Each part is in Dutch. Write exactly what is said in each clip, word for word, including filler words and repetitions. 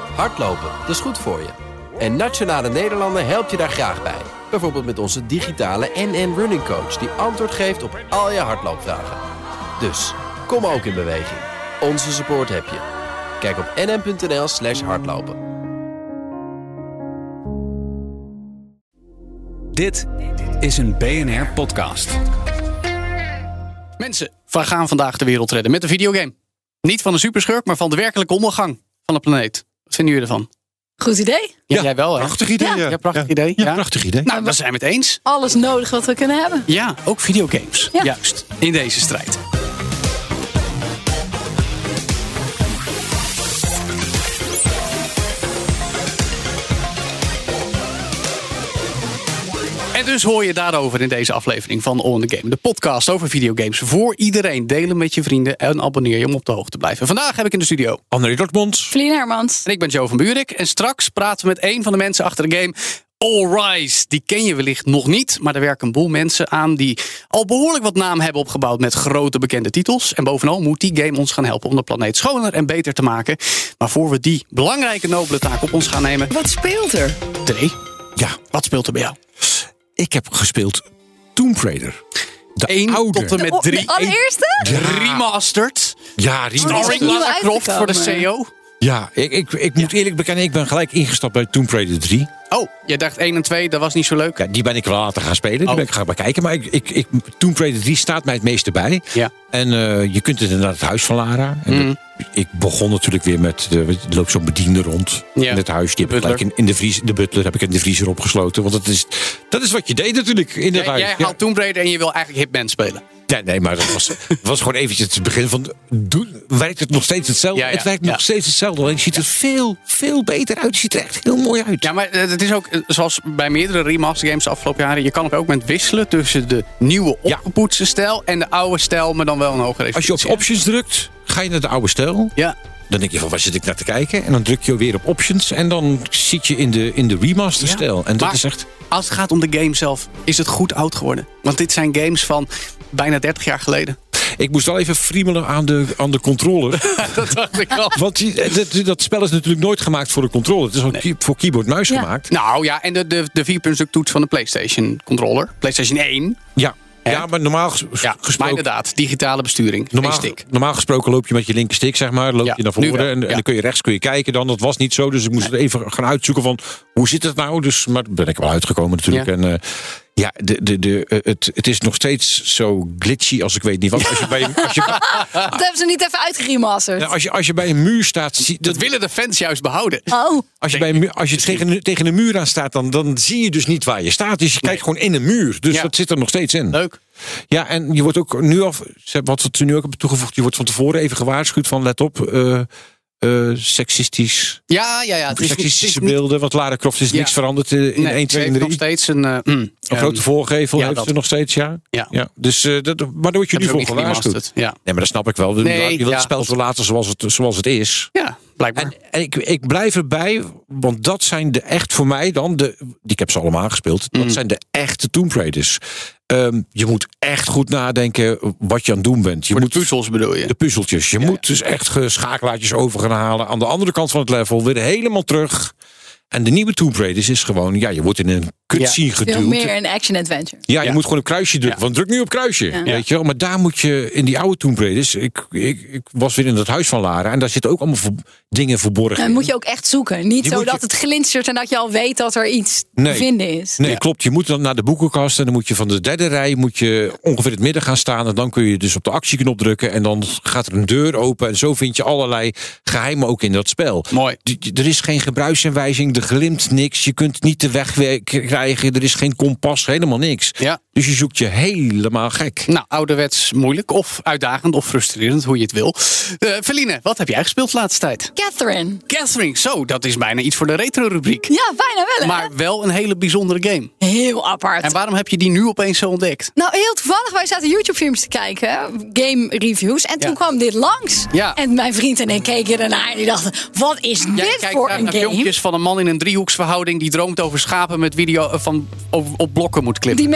Hardlopen, dat is goed voor je. En Nationale Nederlanden helpt je daar graag bij. Bijvoorbeeld met onze digitale N N Running Coach... die antwoord geeft op al je hardloopvragen. Dus, kom ook in beweging. Onze support heb je. Kijk op nn.nl slash hardlopen. Dit is een B N R-podcast. Mensen, we gaan vandaag de wereld redden met een videogame. Niet van een superschurk, maar van de werkelijke ondergang van de planeet. Wat vinden jullie ervan? Goed idee. Ja, Ja, jij wel, hè? Prachtig idee. Ja. Ja, Ja, prachtig ja. idee. Ja, Ja. prachtig idee. Nou, we zijn het eens. Alles nodig wat we kunnen hebben. Ja, ook videogames. Ja. Juist, in deze strijd. En dus hoor je daarover in deze aflevering van All in the Game. De podcast over videogames voor iedereen. Delen met je vrienden en abonneer je om op de hoogte te blijven. Vandaag heb ik in de studio André Dortmund. Vlien Hermans. en ik ben Joe van Buurik. En straks praten we met een van de mensen achter de game All Rise. Die ken je wellicht nog niet, maar er werken een boel mensen aan die al behoorlijk wat naam hebben opgebouwd met grote bekende titels. En bovenal moet die game ons gaan helpen om de planeet schoner en beter te maken. Maar voor we die belangrijke nobele taak op ons gaan nemen... Wat speelt er? Drie, Ja, wat speelt er bij jou? ik heb gespeeld Tomb Raider. De Eén oude. tot en met De, drie. de allereerste? Remastered. Ja, die is Starring opnieuw Lara Croft voor de uitgekomen. C E O. ja ik, ik, ik moet eerlijk bekennen, ik ben gelijk ingestapt bij Tomb Raider drie. Oh, jij dacht één en twee, dat was niet zo leuk. Ja, die ben ik wel later gaan spelen, die Oh. ben ik gaan bekijken. Maar ik, ik, ik, Tomb Raider drie staat mij het meeste bij. Ja. En uh, je kunt het naar het huis van Lara. En Mm. dat, ik begon natuurlijk weer met, de, er loopt zo'n bediende rond Ja. in het huis. Die heb ik Butler. gelijk in, in de vriezer, de butler heb ik in de vriezer opgesloten. Want dat is, dat is wat je deed natuurlijk in dat Jij, huis. jij Ja. haalt Tomb Raider en je wil eigenlijk Hitman spelen. Ja, nee, maar dat was, het was gewoon eventjes het begin van... Doe, werkt het nog steeds hetzelfde? Ja, ja, het werkt ja. nog steeds hetzelfde. Alleen het ziet er veel, veel beter uit. Het ziet er echt heel mooi uit. Ja, maar het is ook, eh, zoals bij meerdere remaster games de afgelopen jaren... je kan op elk moment wisselen tussen de nieuwe Ja. opgepoetste stijl... en de oude stijl, maar dan wel een hogere Als je op resolutie. options drukt, ga je naar de oude stijl. Ja, Dan denk je van, waar zit ik naar te kijken? En dan druk je weer op options. En dan zit je in de, in de remaster Ja. stijl. En dat Maar- is echt... als het gaat om de game zelf, is het goed oud geworden. Want dit zijn games van bijna dertig jaar geleden. Ik moest wel even friemelen aan de, aan de controller. Dat dacht ik al. Want die, dat, dat spel is natuurlijk nooit gemaakt voor de controller. Het is ook Nee. voor keyboard-muis Ja. gemaakt. Nou ja, en de, de, de vier-punt toets van de PlayStation controller. PlayStation één. Ja. Hè? Ja, maar normaal ges- Ja, maar gesproken... inderdaad, digitale besturing. Normaal, Geen stick. normaal gesproken loop je met je linkerstick, zeg maar. Loop Ja, je naar nu voren wel, en, en ja. dan kun je rechts kun je kijken. Dan. Dat was niet zo, dus ik moest het even gaan uitzoeken van... hoe zit het nou? Dus, maar daar ben ik wel uitgekomen natuurlijk. Ja. En uh, ja, de, de, de, uh, het, het is nog steeds zo glitchy als ik weet niet wat. Als je bij, een- als je, Dat hebben ze niet even uitgeremasterd. ja, als je, als je bij een muur staat... Zie, Dat dat, willen de fans juist behouden. Oh, als je, bij een muur, als je tegen, tegen een muur aan staat, dan, dan zie je dus niet waar je staat. Dus je kijkt gewoon in een muur. Dus Ja. dat zit er nog steeds in. Leuk. Ja, en je wordt ook nu al, wat ze nu ook hebben toegevoegd, je wordt van tevoren even gewaarschuwd van let op, uh, uh, seksistisch, Ja, ja, ja. Het is, niet- het is seksistische niet- beelden. Want Lara Croft is Ja. niks veranderd uh, in nee, één, twee ze en heeft nog drie. steeds een... uh, mm, Een um, grote voorgevel ja, heeft dat. ze nog steeds, ja. Ja. ja. Dus, uh, dat, maar daar word je nu hebben voor ze ook niet gewaarschuwd. geremasterd. Ja, Nee, maar dat snap ik wel. Nee, je wilt ja. het spel zo laten zoals het, zoals het is. ja blijkbaar. En, en ik, ik blijf erbij, want dat zijn de echt voor mij dan, de, die ik heb ze allemaal gespeeld, Mm. dat zijn de echte Tomb Raiders. Um, je moet echt goed nadenken wat je aan het doen bent. Je Voor moet de puzzels bedoel je? de puzzeltjes. Je Ja, moet dus echt ge- schakelaartjes over gaan halen. Aan de andere kant van het level weer helemaal terug. En de nieuwe Tomb Raiders is gewoon, ja, je wordt in een cutscene veel geduwd. meer een action-adventure. Ja, je Ja. moet gewoon een kruisje drukken. Ja. Want druk nu op kruisje. Ja. Weet je wel? Maar daar moet je in die oude Tomb Raiders. Ik, ik, ik was weer in het huis van Lara. En daar zitten ook allemaal ver- dingen verborgen. Dan in. moet je ook echt zoeken. Niet Die zo moet dat je- het glinstert en dat je al weet dat er iets Nee. te vinden is. Nee, Ja. klopt. Je moet dan naar de boekenkast. En dan moet je van de derde rij moet je ongeveer het midden gaan staan. En dan kun je dus op de actieknop drukken. En dan gaat er een deur open. En zo vind je allerlei geheimen ook in dat spel. Mooi. Die- die- Er is geen gebruiksaanwijzing. Er glimt niks. Je kunt niet de weg we- krijgen. Er is geen kompas. Helemaal niks. Ja. Dus je zoekt je helemaal gek. Nou, ouderwets moeilijk of uitdagend of frustrerend, hoe je het wil. Uh, Feline, wat heb jij gespeeld de laatste tijd? Catherine. Catherine, zo, dat is bijna iets voor de retro-rubriek. Ja, bijna wel. hè? Maar wel een hele bijzondere game. Heel apart. En waarom heb je die nu opeens zo ontdekt? Nou, heel toevallig, wij zaten YouTube-films te kijken, game reviews. En toen Ja. kwam dit langs. Ja. En mijn vriend en ik keken ernaar en die dachten, wat is Jij dit kijkt voor graag een naar game? filmpjes van een man in een driehoeksverhouding die droomt over schapen met video van op, op blokken moet klippen. Die met een kussen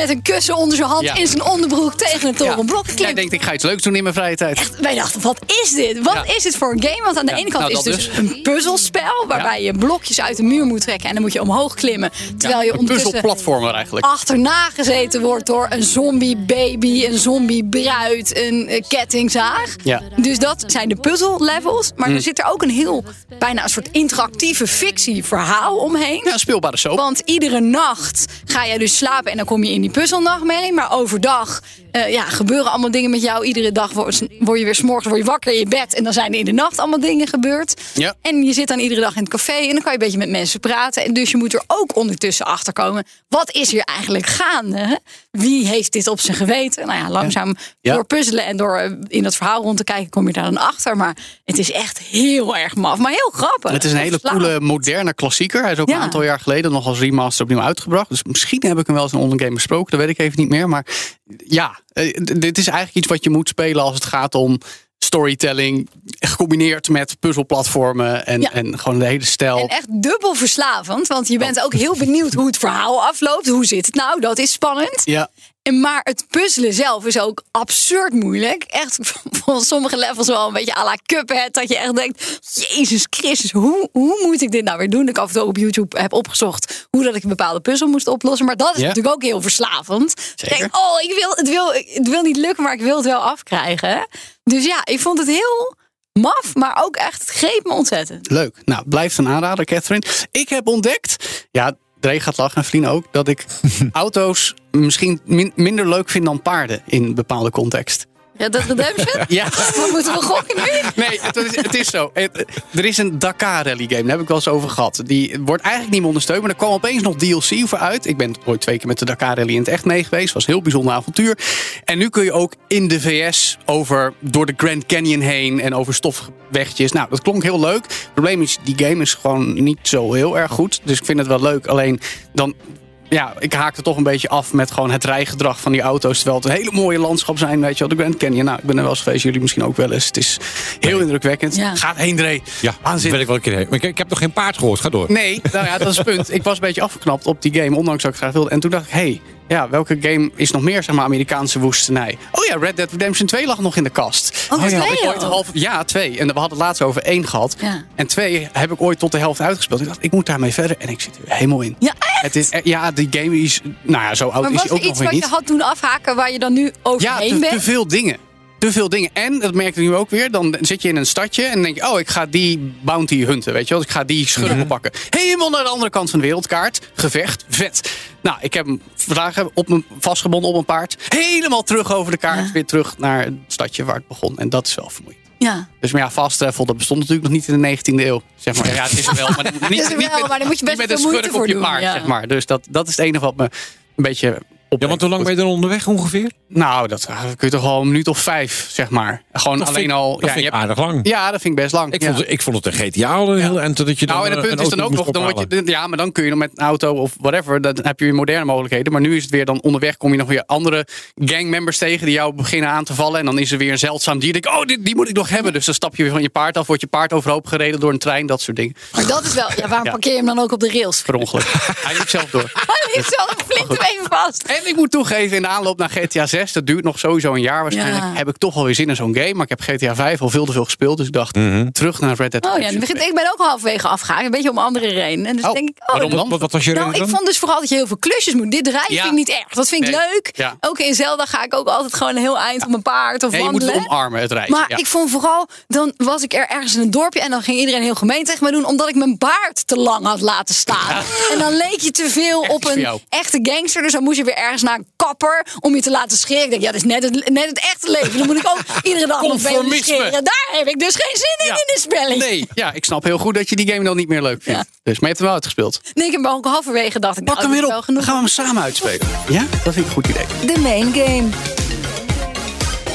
messen onder zijn hand Ja. in zijn onderbroek tegen een torenblok Jij geklipt. denkt, ik ga iets leuks doen in mijn vrije tijd. Echt, wij dachten, wat is dit? Wat Ja. is dit voor een game? Want aan de Ja, ene kant nou, is dat het dus, dus. een puzzelspel... waarbij je blokjes uit de muur moet trekken... en dan moet je omhoog klimmen. Terwijl je Een ondertussen puzzelplatformer eigenlijk. achterna gezeten wordt door een zombie baby, een zombie bruid, een eh, kettingzaag. Ja. Dus dat zijn de puzzle-levels. Maar Hm. er zit er ook een heel, bijna een soort interactieve fictieverhaal omheen. Ja, een speelbare soap. Want iedere nacht ga jij dus slapen en dan kom je in die puzzelnachtmerrie. Maar overdag uh, ja, gebeuren allemaal dingen met jou. Iedere dag word, word je weer 's morgens word je wakker in je bed. En dan zijn er in de nacht allemaal dingen gebeurd. Ja. En je zit dan iedere dag in het café en dan kan je een beetje met mensen praten. En dus je moet er ook ondertussen achter komen. Wat is hier eigenlijk gaande? Hè? Wie heeft dit op zijn geweten? Nou ja, langzaam Ja. door puzzelen en door uh, in dat verhaal rond te kijken kom je daar dan achter. Maar het is echt heel erg maf. Maar heel grappig. Het is een hele coole, moderne klassieker. Hij is ook Ja. een aantal jaar geleden nog als remaster opnieuw uitgebracht. Dus misschien heb ik hem wel eens in een online game besproken. Dat weet ik even niet meer. Maar ja, eh, d- dit is eigenlijk iets wat je moet spelen als het gaat om storytelling. Gecombineerd met puzzelplatformen en, Ja. en gewoon de hele stijl. En echt dubbel verslavend. Want je bent ook heel benieuwd hoe het verhaal afloopt. Hoe zit het nou? Dat is spannend. Ja. En maar het puzzelen zelf is ook absurd moeilijk. Echt van sommige levels wel een beetje à la Cuphead. Dat je echt denkt, Jezus Christus, hoe, hoe moet ik dit nou weer doen? Dat ik af en toe op YouTube heb opgezocht hoe dat ik een bepaalde puzzel moest oplossen. Maar dat is Ja. natuurlijk ook heel verslavend. Zeker. Ik denk, oh, ik wil, het, wil, het wil niet lukken, maar ik wil het wel afkrijgen. Dus ja, ik vond het heel maf, maar ook echt, het greep me ontzettend. Leuk. Nou, blijft een aanrader, Catherine. Ik heb ontdekt, ja, Dre gaat lachen en Vlien ook, dat ik auto's misschien min- minder leuk vind dan paarden in bepaalde context. Ja, dat Redemption? Ja. Wat moeten we gokken nu? Nee, het is, het is zo. Het- er is een Dakar Rally game, daar heb ik wel eens over gehad. Die wordt eigenlijk niet meer ondersteund, maar er kwam opeens nog D L C voor uit. Ik ben ooit twee keer met de Dakar Rally in het echt mee geweest. Was een heel bijzonder avontuur. En nu kun je ook in de V S over, door de Grand Canyon heen en over stoffige wegjes. Nou, dat klonk heel leuk. Het probleem is, die game is gewoon niet zo heel erg goed. Dus ik vind het wel leuk. Alleen dan... Ja, ik haakte toch een beetje af met gewoon het rijgedrag van die auto's. Terwijl het een hele mooie landschap zijn, weet je wel. De Grand Canyon, nou, ik ben er wel eens geweest. Jullie misschien ook wel eens. Het is heel indrukwekkend. Ja. Gaat heen, Dre. Ja, daar Waanzinnig. wil ik wel een keer heen. Maar ik, ik heb nog geen paard gehoord. Ga door. Nee, nou ja, dat is het punt. Ik was een beetje afgeknapt op die game, ondanks dat ik graag wilde. En toen dacht ik, hé, hey, ja, welke game is nog meer, zeg maar, Amerikaanse woestenij? Oh ja, Red Dead Redemption twee lag nog in de kast. Oh, ja, twee had ik ooit al? half, ja, twee. En we hadden het laatst over één gehad. Ja. En twee heb ik ooit tot de helft uitgespeeld. Ik dacht, ik moet daarmee verder. En ik zit er weer helemaal in. Ja, echt? Het is, ja, die game is, nou ja, zo oud Maar is was hij er ook iets nog weer wat je niet. had doen afhaken waar je dan nu Ja, overheen te, bent? te veel dingen. Te veel dingen. En, dat merk ik nu ook weer, dan zit je in een stadje en dan denk je, oh, ik ga die bounty hunten, weet je wel. Ik ga die schurk oppakken. Helemaal naar de andere kant van de wereldkaart. Gevecht. Vet. Nou, ik heb hem vandaag op mijn, vastgebonden op een paard. Helemaal terug over de kaart. Ja. Weer terug naar het stadje waar het begon. En dat is wel vermoeiend. Ja. Dus maar ja, fast travel, dat bestond natuurlijk nog niet in de negentiende eeuw. Zeg maar. Ja, het is er wel, maar niet, is er niet wel, met, maar daar moet je best niet met veel een moeite schurk op je voor doen, paard, ja. zeg maar. Dus dat, dat is het enige wat me een beetje op. Ja, want hoe lang ben je dan onderweg ongeveer? Nou, dat uh, kun je toch al een minuut of vijf, zeg maar. Gewoon Dat alleen vind, al. Dat Ja, vind je ik hebt- aardig lang. ja, dat vind ik best lang. Ik, ja. vond, ik vond het een G T A al een heel en dat je dan Nou, en het een punt is dan auto ook nog, moest dan word ophalen. je, ja, maar dan kun je nog met een auto of whatever, dan heb je weer moderne mogelijkheden. Maar nu is het weer dan onderweg, kom je nog weer andere gangmembers tegen die jou beginnen aan te vallen. En dan is er weer een zeldzaam dier. Denk, oh, die, die moet ik nog hebben. Dus dan stap je weer van je paard af, wordt je paard overhoop gereden door een trein, dat soort dingen. Maar dat is wel, ja, waarom Ja. parkeer je hem dan ook op de rails? Per ongeluk. Hij liep zelf door. Hij ligt wel, flink hem even vast. En ik moet toegeven, in de aanloop naar G T A zes, dat duurt nog sowieso een jaar waarschijnlijk, Ja. heb ik toch wel weer zin in zo'n game. Maar ik heb G T A vijf al veel te veel gespeeld. Dus ik dacht, Mhm. terug naar Red Dead Oh ja, Redemption nu begint, twee. ik ben ook halverwege afgehaakt. Een beetje om andere redenen. En dus Oh, denk ik, oh, waarom dat- dan? Wat, wat was je Nou, reden ik dan? vond dus vooral dat je heel veel klusjes moet. Dit rijden Ja. vind ik niet erg. Dat vind ik Nee. leuk. Ja. Ook in Zelda ga ik ook altijd gewoon een heel eind op mijn paard of Nee, je moet wandelen. het omarmen, het rijden. Maar ja. ik vond vooral, dan was ik er ergens in een dorpje en dan ging iedereen heel gemeen tegen me doen, omdat ik mijn baard te lang had laten staan. En dan leek je te veel Echt op iets voor een jou. echte gangster, dus dan moest je weer ergens naar een kapper om je te laten scheren. Ik denk, ja, dat is net het, net het echte leven. Dan moet ik ook iedere dag nog velen Conformisme. scheren. Daar heb ik dus geen zin in Ja. in de spelling. Nee, ja, ik snap heel goed dat je die game dan niet meer leuk vindt. Ja. Dus, maar je hebt hem wel uitgespeeld. Nee, ik heb ook halverwege dacht ik, Pak nou, hem dat weer is op. wel Dan genoeg. gaan we hem samen uitspelen. Ja? Dat vind ik een goed idee. De main game.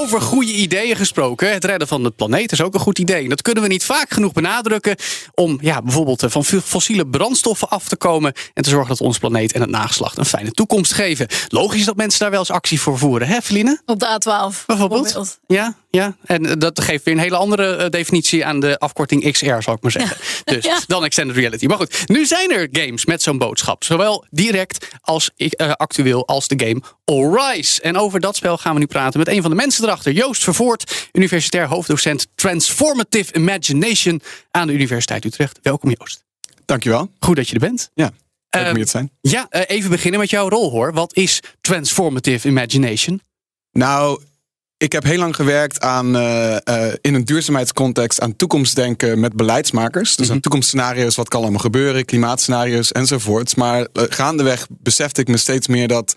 Over goede ideeën gesproken. Het redden van de planeet is ook een goed idee. Dat kunnen we niet vaak genoeg benadrukken om ja, bijvoorbeeld van fossiele brandstoffen af te komen en te zorgen dat ons planeet en het nageslacht een fijne toekomst geven. Logisch dat mensen daar wel eens actie voor voeren, hè Feline? Op de A twaalf bijvoorbeeld. bijvoorbeeld. Ja, ja, en dat geeft weer een hele andere uh, definitie aan de afkorting X R, zal ik maar zeggen. Ja. Dus ja. dan extended reality. Maar goed, nu zijn er games met zo'n boodschap. Zowel direct als uh, actueel als de game All Rise. En over dat spel gaan we nu praten met een van de mensen erachter. Joost Vervoort, universitair hoofddocent Transformative Imagination aan de Universiteit Utrecht. Welkom Joost. Dankjewel. Goed dat je er bent. Ja, leuk Uh, om hier te zijn. Ja, uh, even beginnen met jouw rol hoor. Wat is Transformative Imagination? Nou, ik heb heel lang gewerkt aan, uh, uh, in een duurzaamheidscontext aan toekomstdenken met beleidsmakers. Dus Mm-hmm. aan toekomstscenario's, wat kan allemaal gebeuren, klimaatscenario's enzovoorts. Maar uh, gaandeweg besefte ik me steeds meer dat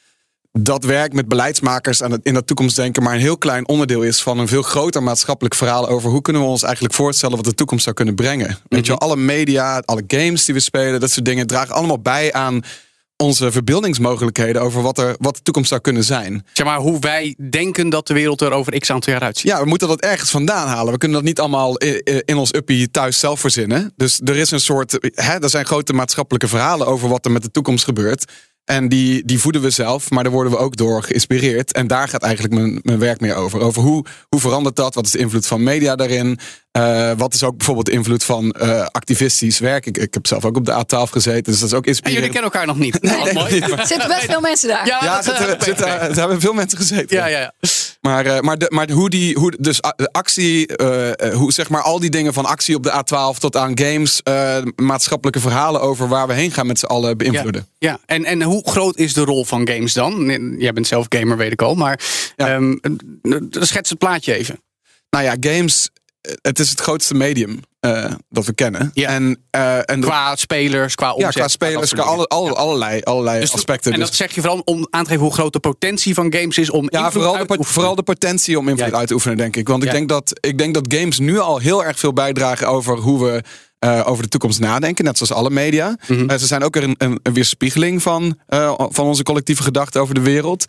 dat werk met beleidsmakers aan het, in dat toekomstdenken maar een heel klein onderdeel is van een veel groter maatschappelijk verhaal over hoe kunnen we ons eigenlijk voorstellen wat de toekomst zou kunnen brengen. Mm-hmm. Weet je wel, alle media, alle games die we spelen, dat soort dingen dragen allemaal bij aan onze verbeeldingsmogelijkheden over wat, er, wat de toekomst zou kunnen zijn. Zeg maar hoe wij denken dat de wereld er over x aantal jaar uitziet. Ja, we moeten dat ergens vandaan halen. We kunnen dat niet allemaal in ons uppie thuis zelf verzinnen. Dus er is een soort, hè, er zijn grote maatschappelijke verhalen over wat er met de toekomst gebeurt. En die, die voeden we zelf, maar daar worden we ook door geïnspireerd. En daar gaat eigenlijk mijn, mijn werk meer over. Over hoe, hoe verandert dat? Wat is de invloed van media daarin? Uh, wat is ook bijvoorbeeld de invloed van uh, activistisch werk? Ik, ik heb zelf ook op de A twaalf gezeten, dus dat is ook En inspirerend. jullie kennen elkaar nog niet. Nee, Oh, nee, mooi. niet, maar- Er zitten best veel mensen daar. Ja, Ja, dat, er uh, zitten, zitten, er hebben veel mensen gezeten. ja, ja, ja. Maar, uh, maar, de, maar hoe die, hoe, dus uh, actie, uh, uh, hoe zeg maar al die dingen van actie op de A twaalf tot aan games, uh, maatschappelijke verhalen over waar we heen gaan met z'n allen beïnvloeden. Ja, ja. En, en hoe groot is de rol van games dan? Jij bent zelf gamer, weet ik al, maar Ja. um, schets het plaatje even. Nou ja, games, het is het grootste medium uh, dat we kennen. Ja. En, uh, en dat- Qua spelers, qua omzet. ja, qua spelers, dat soort qua alle, dingen. alle, allerlei, allerlei Dus- aspecten. En Dus- dat zeg je vooral om aan te geven hoe groot de potentie van games is om Ja, invloed vooral de, uit te pot- oefenen. vooral de potentie om invloed Ja. uit te oefenen, denk ik. Want ik, Ja. denk dat, ik denk dat games nu al heel erg veel bijdragen over hoe we uh, over de toekomst nadenken. Net zoals alle media. Mhm. Uh, ze zijn ook een, een, een weerspiegeling van, uh, van onze collectieve gedachten over de wereld.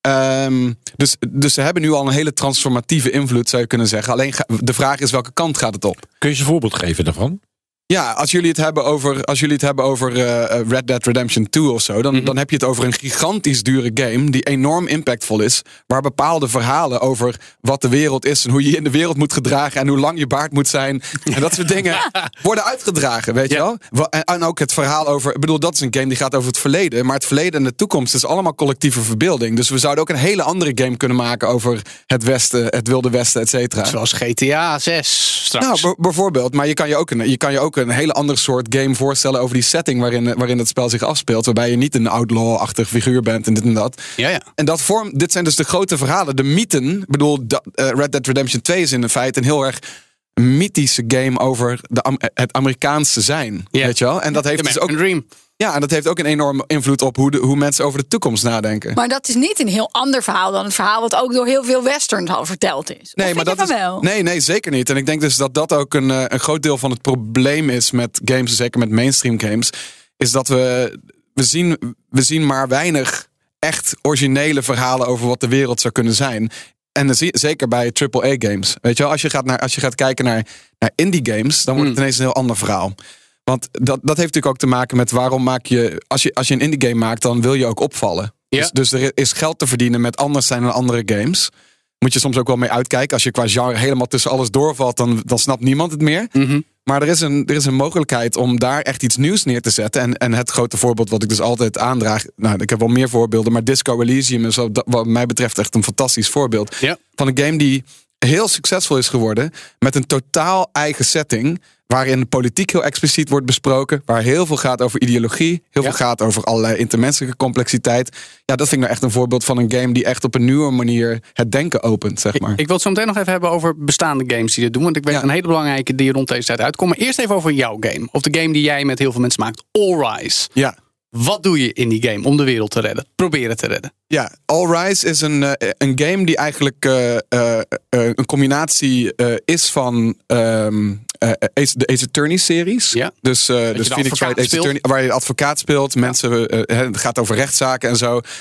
Um, dus, dus ze hebben nu al een hele transformatieve invloed, zou je kunnen zeggen. Alleen ga- de vraag is, welke kant gaat het op? Kun je eens een voorbeeld geven daarvan? Ja, als jullie het hebben over, als jullie het hebben over uh, Red Dead Redemption twee of zo, dan, Mm-hmm. dan heb je het over een gigantisch dure game die enorm impactvol is, waar bepaalde verhalen over wat de wereld is en hoe je je in de wereld moet gedragen en hoe lang je baard moet zijn en dat soort dingen worden uitgedragen, weet Ja. je wel? Wa- En, en ook het verhaal over, ik bedoel, dat is een game die gaat over het verleden, maar het verleden en de toekomst is allemaal collectieve verbeelding. Dus we zouden ook een hele andere game kunnen maken over het Westen, het Wilde Westen, et cetera. Zoals G T A zes straks. Nou, b- bijvoorbeeld. Maar je kan je, ook een, je kan je ook een hele andere soort game voorstellen over die setting waarin, waarin het spel zich afspeelt. Waarbij je niet een outlaw-achtig figuur bent en dit en dat. ja, ja. En dat vorm, dit zijn dus de grote verhalen. De mythen. Ik bedoel, dat, uh, Red Dead Redemption twee is in feite een heel erg mythische game over de, Am- het Amerikaanse zijn. Ja. Weet je wel? En dat heeft The dus ook, American Dream. ja, en dat heeft ook een enorme invloed op hoe, de, hoe mensen over de toekomst nadenken. Maar dat is niet een heel ander verhaal dan het verhaal wat ook door heel veel westerns al verteld is. Of Nee, vind maar je dat van is, wel? nee, nee, zeker niet. En ik denk dus dat dat ook een, eh, een groot deel van het probleem is met games, en zeker met mainstream games, is dat we, we, zien, we zien maar weinig echt originele verhalen over wat de wereld zou kunnen zijn. En dan zie- zeker bij triple A games. Weet je wel, als je gaat, naar, als je gaat kijken naar, naar indie games, dan wordt het ineens een heel ander verhaal. Want dat, dat heeft natuurlijk ook te maken met waarom maak je, als je, als je een indie game maakt, dan wil je ook opvallen. Ja. Dus, dus er is geld te verdienen met anders zijn dan andere games. Moet je soms ook wel mee uitkijken. Als je qua genre helemaal tussen alles doorvalt, dan, dan snapt niemand het meer. Mhm. Maar er is, een, er is een mogelijkheid om daar echt iets nieuws neer te zetten. En, en het grote voorbeeld wat ik dus altijd aandraag. Nou, ik heb wel meer voorbeelden, maar Disco Elysium is wat, wat mij betreft echt een fantastisch voorbeeld. Ja. Van een game die heel succesvol is geworden. Met een totaal eigen setting. Waarin de politiek heel expliciet wordt besproken. Waar heel veel gaat over ideologie. Heel Ja. veel gaat over allerlei intermenselijke complexiteit. Ja, dat vind ik nou echt een voorbeeld van een game die echt op een nieuwe manier het denken opent, zeg maar. Ik, ik wil het zo meteen nog even hebben over bestaande games die dit doen. Want ik weet Ja. een hele belangrijke die rond deze tijd uitkomen. Eerst even over jouw game. Of de game die jij met heel veel mensen maakt. All Rise. Ja. Wat doe je in die game om de wereld te redden? Proberen te redden. Ja, All Rise is een, uh, een game die eigenlijk uh, uh, uh, een combinatie uh, is van um, uh, Ace, de Ace Attorney series. Ja. Dus, uh, je dus de Phoenix advocaat Wright Ace speelt. Attorney, waar je de advocaat speelt. Mensen, uh, het gaat over rechtszaken en zo.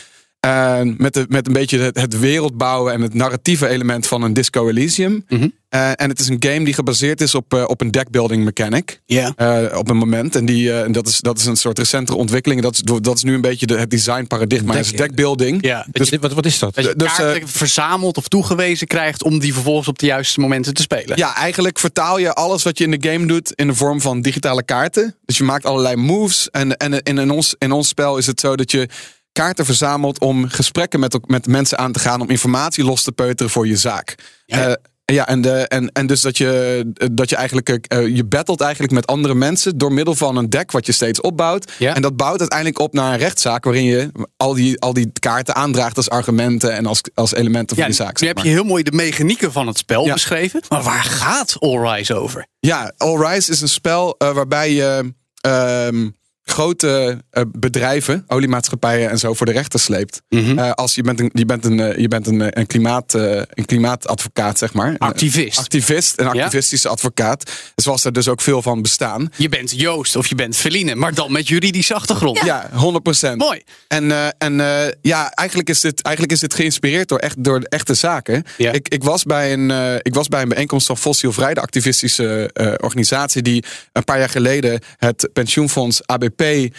Uh, met, de, met een beetje het, het wereldbouwen en het narratieve element van een Disco Elysium. Mm-hmm. Uh, en het is een game die gebaseerd is op, uh, op een deckbuilding mechanic. Yeah. Uh, op een moment. En die, uh, dat, is, dat is een soort recentere ontwikkeling. Dat is, dat is nu een beetje de, het design paradigma. Deck, is deckbuilding. Ja, dus, wat, wat is dat? Dat je dus, kaarten uh, verzameld of toegewezen krijgt om die vervolgens op de juiste momenten te spelen. Ja, eigenlijk vertaal je alles wat je in de game doet in de vorm van digitale kaarten. Dus je maakt allerlei moves. En, en, en in, ons, in ons spel is het zo dat je kaarten verzamelt om gesprekken met, met mensen aan te gaan, om informatie los te peuteren voor je zaak. Ja, ja. Uh, ja en, de, en, en dus dat je, dat je eigenlijk, uh, je battelt eigenlijk met andere mensen door middel van een deck wat je steeds opbouwt. Ja. En dat bouwt uiteindelijk op naar een rechtszaak waarin je al die, al die kaarten aandraagt als argumenten en als, als elementen van ja, die zaak. Nu heb je heel mooi de mechanieken van het spel ja. beschreven. Maar waar gaat All Rise over? Ja, All Rise is een spel uh, waarbij je Uh, grote uh, bedrijven, oliemaatschappijen en zo voor de rechter sleept. Mm-hmm. Uh, als je bent een, je bent een, uh, je bent een, een, klimaat, uh, een klimaatadvocaat, zeg maar. Activist. Een activist, een activistische ja? advocaat. Zoals er dus ook veel van bestaan. Je bent Joost of je bent Feline, maar dan met juridische achtergrond. Ja, ja honderd procent. Mooi. En, uh, en uh, ja, eigenlijk is, dit, eigenlijk is dit geïnspireerd door, echt, door echte zaken. Ja. Ik, ik, was bij een, uh, ik was bij een bijeenkomst van Fossielvrij, de activistische uh, organisatie die een paar jaar geleden het pensioenfonds A B P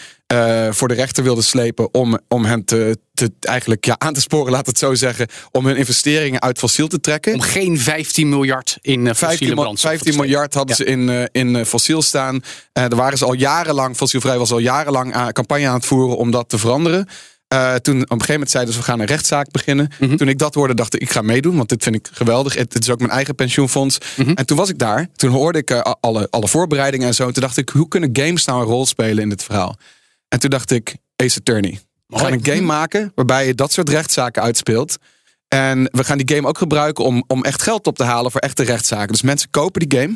Uh, voor de rechter wilde slepen om, om hen te, te, eigenlijk ja, aan te sporen, laat het zo zeggen, om hun investeringen uit fossiel te trekken. Om geen vijftien miljard in uh, fossiele brandstof. vijftien miljard hadden ja. ze in, uh, in uh, fossiel staan. Uh, er waren ze al jarenlang, Fossielvrij was al jarenlang aan, campagne aan het voeren om dat te veranderen. Uh, toen op een gegeven moment zeiden ze, we gaan een rechtszaak beginnen. Mm-hmm. Toen ik dat hoorde, dacht ik, ik ga meedoen, want dit vind ik geweldig. Het, het is ook mijn eigen pensioenfonds. Mm-hmm. En toen was ik daar. Toen hoorde ik uh, alle, alle voorbereidingen en zo. En toen dacht ik, hoe kunnen games nou een rol spelen in dit verhaal? En toen dacht ik, Ace Attorney. We gaan een game maken waarbij je dat soort rechtszaken uitspeelt. En we gaan die game ook gebruiken om, om echt geld op te halen voor echte rechtszaken. Dus mensen kopen die game.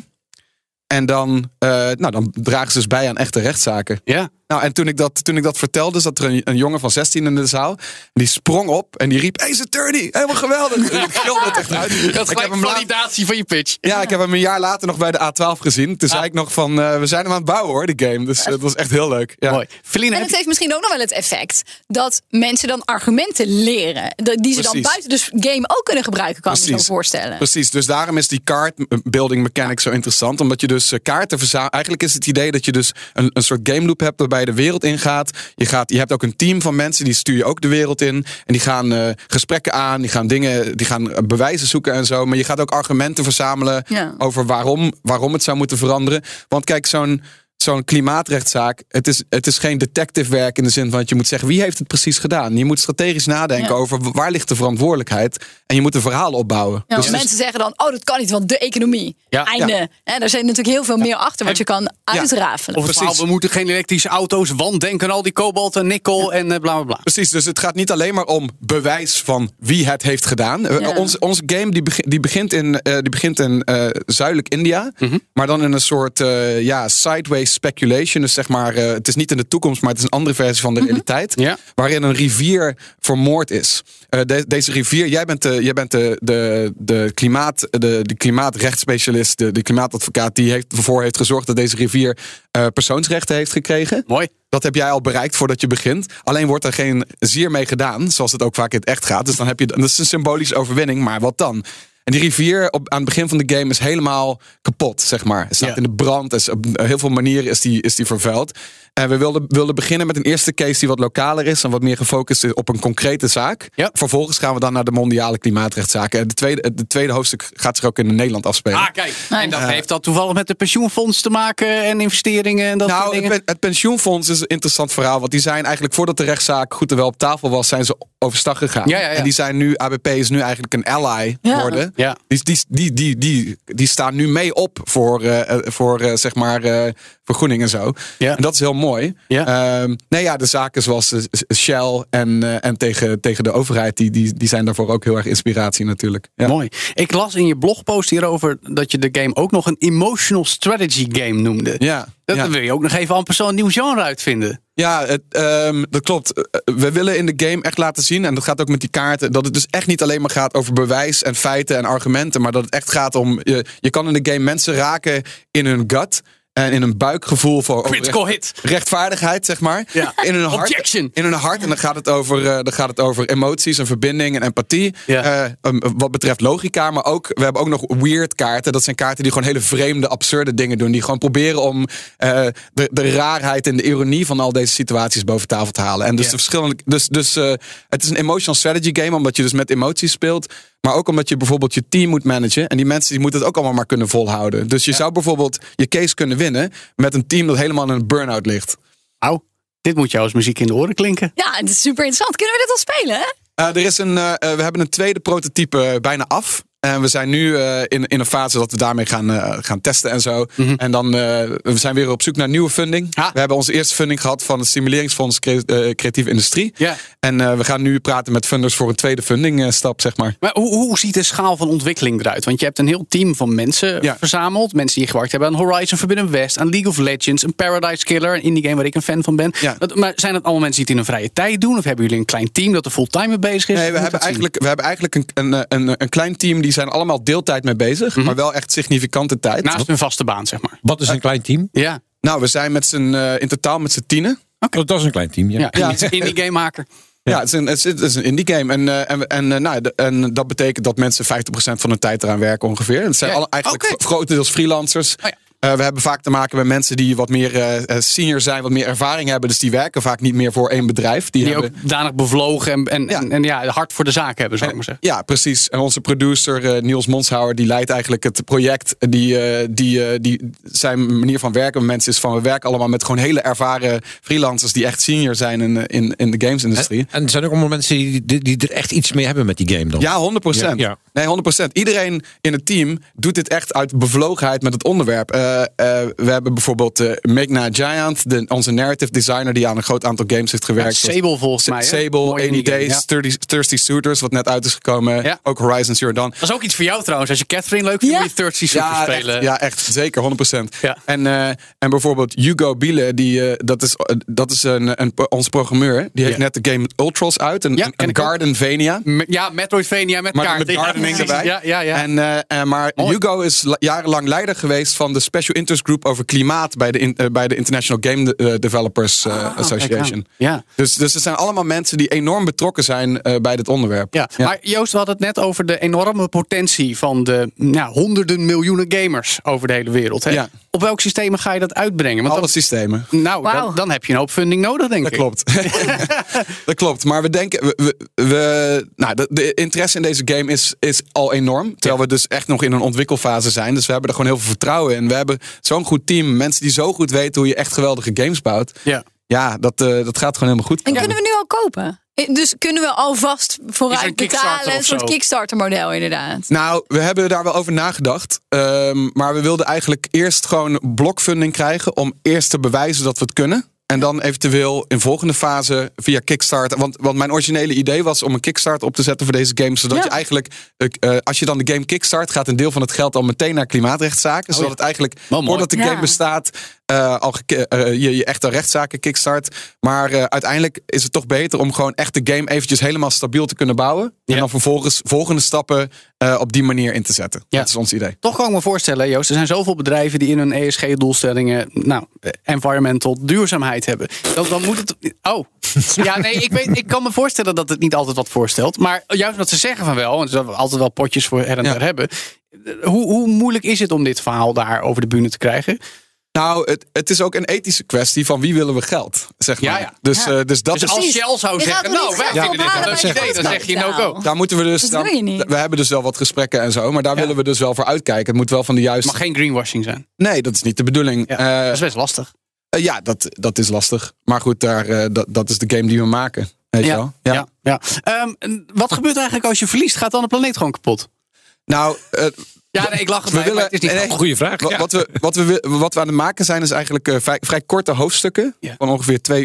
En dan, uh, nou, dan dragen ze dus bij aan echte rechtszaken. Ja. Nou, en toen ik dat, toen ik dat vertelde, zat er een, een jongen van zestien in de zaal. En die sprong op en die riep, Ace Attorney, helemaal geweldig. En ik gilde het echt uit. Dat is gelijk een validatie van je pitch. Ja, ik heb hem een jaar later nog bij de A twaalf gezien. Toen ah. zei ik nog van, uh, we zijn hem aan het bouwen hoor, die game. Dus uh, dat was echt heel leuk. Ja. Mooi. Feline, en het heeft misschien ook nog wel het effect dat mensen dan argumenten leren. Die ze Precies. dan buiten de game ook kunnen gebruiken, kan Precies. ik me zo voorstellen. Precies, dus daarom is die card building mechanic zo interessant. Omdat je dus kaarten verzamelt. Eigenlijk is het idee dat je dus een, een soort game loop hebt waarbij je de wereld ingaat. Je, gaat, je hebt ook een team van mensen, die stuur je ook de wereld in. En die gaan uh, gesprekken aan, die gaan dingen, die gaan bewijzen zoeken en zo. Maar je gaat ook argumenten verzamelen ja. over waarom, waarom het zou moeten veranderen. Want kijk, zo'n Zo'n klimaatrechtszaak, het is, het is geen detective werk in de zin van dat je moet zeggen, wie heeft het precies gedaan? Je moet strategisch nadenken ja. over waar ligt de verantwoordelijkheid. En je moet een verhaal opbouwen. Ja, dus mensen is... zeggen dan, oh dat kan niet, want de economie. Ja. Einde. Ja. He, daar zit natuurlijk heel veel ja. meer achter wat je kan uitrafelen. Of het verhaal, we moeten geen elektrische auto's, want denk aan al die kobalt en nikkel ja. en bla bla bla. Precies, dus het gaat niet alleen maar om bewijs van wie het heeft gedaan. Ja. Ons, onze game die, begint, die begint in, uh, die begint in uh, zuidelijk India. Mm-hmm. Maar dan in een soort uh, ja, sideways speculation. Dus zeg maar, uh, het is niet in de toekomst, maar het is een andere versie van de mm-hmm. realiteit. Ja. Waarin een rivier vermoord is. Uh, de, deze rivier, jij bent de, jij bent de, de, de, klimaat, de, de klimaatrechtsspecialist, de, de klimaatadvocaat die heeft, ervoor heeft gezorgd dat deze rivier uh, persoonsrechten heeft gekregen. Mooi. Dat heb jij al bereikt voordat je begint. Alleen wordt er geen zier mee gedaan, zoals het ook vaak in het echt gaat. Dus dan heb je, dat is een symbolische overwinning, maar wat dan? En die rivier op, aan het begin van de game is helemaal kapot, zeg maar. Het staat ja. in de brand. Is, op heel veel manieren is die, is die vervuild. En we wilden, wilden beginnen met een eerste case die wat lokaler is en wat meer gefocust is op een concrete zaak. Ja. Vervolgens gaan we dan naar de mondiale klimaatrechtszaken. En de tweede, de tweede hoofdstuk gaat zich ook in Nederland afspelen. Ah, kijk. En dat uh, heeft dat toevallig met de pensioenfonds te maken en investeringen en dat nou, soort dingen? Het, het pensioenfonds is een interessant verhaal. Want die zijn eigenlijk, voordat de rechtszaak goed en wel op tafel was, zijn ze overstag gegaan. Ja, ja, ja. En die zijn nu, A B P is nu eigenlijk een ally geworden. Ja. Ja. Die, die, die, die, die, die staan nu mee op voor, uh, voor uh, zeg maar, uh, vergroening en zo. Ja. En dat is heel mooi. Ja. Uh, nee, ja, de zaken zoals uh, Shell en, uh, en tegen, tegen de overheid, die, die, die zijn daarvoor ook heel erg inspiratie natuurlijk. Ja. Mooi. Ik las in je blogpost hierover dat je de game ook nog een emotional strategy game noemde. Ja. Dat ja. wil je ook nog even aan persoon een nieuw genre uitvinden. Ja, het, um, dat klopt. We willen in de game echt laten zien, en dat gaat ook met die kaarten, dat het dus echt niet alleen maar gaat over bewijs en feiten en argumenten, maar dat het echt gaat om, je, je kan in de game mensen raken in hun gut. En in een buikgevoel voor over Critical recht- hit. rechtvaardigheid, zeg maar. Ja. In hun hart. Objection. In hun hart. En dan gaat het over, uh, dan gaat het over emoties en verbinding en empathie. Ja. Uh, um, wat betreft logica. Maar ook, we hebben ook nog weird kaarten. Dat zijn kaarten die gewoon hele vreemde, absurde dingen doen. Die gewoon proberen om uh, de, de raarheid en de ironie van al deze situaties boven tafel te halen. En dus Ja. de verschillende. Dus, dus uh, het is een emotional strategy game, omdat je dus met emoties speelt. Maar ook omdat je bijvoorbeeld je team moet managen. En die mensen die moeten het ook allemaal maar kunnen volhouden. Dus je zou bijvoorbeeld je case kunnen winnen met een team dat helemaal in een burn-out ligt. Au, dit moet jou als muziek in de oren klinken. Ja, het is super interessant. Kunnen we dit al spelen, hè? Uh, er is een, uh, we hebben een tweede prototype bijna af. En we zijn nu uh, in, in een fase dat we daarmee gaan, uh, gaan testen en zo. Mm-hmm. En dan uh, we zijn weer op zoek naar nieuwe funding. Ah. We hebben onze eerste funding gehad van het Stimuleringsfonds Cre- uh, Creatieve Industrie. Ja. En uh, we gaan nu praten met funders voor een tweede funding uh, stap, zeg maar. Maar hoe, hoe ziet de schaal van ontwikkeling eruit? Want je hebt een heel team van mensen Ja. verzameld. Mensen die gewerkt hebben aan Horizon Forbidden West, aan League of Legends, een Paradise Killer, een indie game waar ik een fan van ben. Ja. Dat, maar zijn dat allemaal mensen die het in hun vrije tijd doen? Of hebben jullie een klein team dat er fulltime mee bezig is? Nee, Hoe we moet hebben dat zien? eigenlijk, we hebben eigenlijk een, een, een, een klein team. Die zijn allemaal deeltijd mee bezig. Mm-hmm. Maar wel echt significante tijd. Naast hun vaste baan, zeg maar. Wat is een klein team? Ja. Nou, we zijn met z'n, uh, in totaal met z'n tienen. Oh, dat is een klein team, ja. Ja, Ja. indie, indie game maker. Ja, het is een, het is, het is een indie game. En, uh, en, en, uh, nou, de, en dat betekent dat mensen vijftig procent van hun tijd eraan werken ongeveer. Het zijn Ja. alle, eigenlijk Okay. gro- grotendeels freelancers. Oh ja. Uh, we hebben vaak te maken met mensen die wat meer uh, senior zijn, wat meer ervaring hebben. Dus die werken vaak niet meer voor één bedrijf. Die, Die hebben, ook danig bevlogen en, en, Ja. en, en ja, hard voor de zaak hebben, zou ik maar zeggen. Ja, precies. En onze producer uh, Niels Monshouwer, die leidt eigenlijk het project. Die, uh, die, uh, die zijn manier van werken met mensen is van, we werken allemaal met gewoon hele ervaren freelancers die echt senior zijn in, in, in de gamesindustrie. En er zijn ook allemaal mensen die, die, die er echt iets mee hebben met die game dan. Ja, honderd procent. Ja, ja. Nee, honderd procent. Iedereen in het team doet dit echt uit bevlogenheid met het onderwerp. Uh, uh, we hebben bijvoorbeeld uh, Megna Giant, de, onze narrative designer, die aan een groot aantal games heeft gewerkt. Ja, Sable volgens mij. hè? Sable, Mooie eighty indie game, Days, ja. Thirsty, Thirsty Suitors, wat net uit is gekomen. Ja. Ook Horizon Zero Dawn. Dat is ook iets voor jou trouwens. Als je Catherine leuk vindt, Ja. moet je Thirsty Super Ja, spelen. echt, ja, echt. Zeker, honderd procent. Ja. En, uh, en bijvoorbeeld Hugo Biele, die, uh, dat is, uh, dat is een, een, onze programmeur. Die heeft Ja. net de game Ultros uit. Een, Ja, een, ken een ik ook. Gardenvania. M- Ja, Metroidvania met Maar kaarten. met gardening ja, erbij. Ja, ja, ja. En, uh, uh, maar Mooi. Hugo is la- jarenlang leider geweest van de Special Interest Group over klimaat bij de, in, uh, bij de International Game de- uh, Developers uh, Ah, Association. kijk aan. Ja. Dus, dus er zijn allemaal mensen die enorm betrokken zijn uh, bij dit onderwerp. Ja. maar Joost, we hadden het net over de enorme potentie van de nou, honderden miljoenen gamers over de hele wereld. Hè? Ja. Op welke systemen ga je dat uitbrengen? Want Alle dan, systemen. nou, Wauw. dan, dan heb je een hoop funding nodig, denk Dat ik. klopt. Dat klopt. Maar we denken, we, we, we- nou, de, de interesse in deze game is, is al enorm. Terwijl we dus echt nog in een ontwikkelfase zijn. Dus we hebben er gewoon heel veel vertrouwen in. We hebben zo'n goed team. Mensen die zo goed weten hoe je echt geweldige games bouwt. Ja. Ja, dat, uh, dat gaat gewoon helemaal goed. En kunnen we nu al kopen? Dus kunnen we alvast Is er vooruit een Kickstarter betalen? Een of soort zo? Kickstarter model inderdaad. Nou, we hebben daar wel over nagedacht. Um, maar we wilden eigenlijk eerst gewoon blokfunding krijgen om eerst te bewijzen dat we het kunnen. En dan eventueel in volgende fase via Kickstarter. Want, want mijn originele idee was om een Kickstarter op te zetten voor deze game. Zodat Ja. je eigenlijk, uh, als je dan de game kickstart, gaat een deel van het geld al meteen naar klimaatrechtszaken. zodat ja. het eigenlijk, Wel mooi. voordat de game Ja. bestaat, uh, al geke- uh, je, je echte rechtszaken kickstart. Maar uh, uiteindelijk is het toch beter om gewoon echt de game eventjes helemaal stabiel te kunnen bouwen. Ja. En dan vervolgens volgende stappen uh, op die manier in te zetten. Ja. Dat is ons idee. Toch kan ik me voorstellen, Joost, er zijn zoveel bedrijven die in hun E S G-doelstellingen, nou, eh, environmental duurzaamheid hebben. Dan, dan moet het. Oh. Ja, nee, ik, weet, ik kan me voorstellen dat het niet altijd wat voorstelt. Maar juist omdat ze zeggen van wel, en ze hebben altijd wel potjes voor her en Ja. der hebben. Hoe, hoe moeilijk is het om dit verhaal daar over de bühne te krijgen? Nou, het, het is ook een ethische kwestie van wie willen we geld, zeg maar. Ja, ja. Dus, Ja. uh, dus dat Dus is... als Precies. Shell zou Je gaat zeggen, toch nou, niet wij geld vinden dit een ophalen leuk bij idee, dan zeg je no go. Daar moeten we dus... Dat dan- wil je niet. We hebben dus wel wat gesprekken en zo, maar daar Ja. willen we dus wel voor uitkijken. Het moet wel van de Het juiste... mag geen greenwashing zijn. Nee, dat is niet de bedoeling. Ja, Eh, dat is best lastig. eh, ja, dat, dat is lastig. Maar goed, daar, uh, dat, dat is de game die we maken. Weet je wel? ja. ja. Um, wat gebeurt eigenlijk als je verliest? Gaat dan de planeet gewoon kapot? Nou, uh, Ja, nee, ik lach erbij, we maar willen... het is niet nee, grappig. Goeie vraag. Wat, Ja. wat, we, wat, we, wat we aan het maken zijn is eigenlijk uh, vrij, vrij korte hoofdstukken. Ja. Van ongeveer twee uur.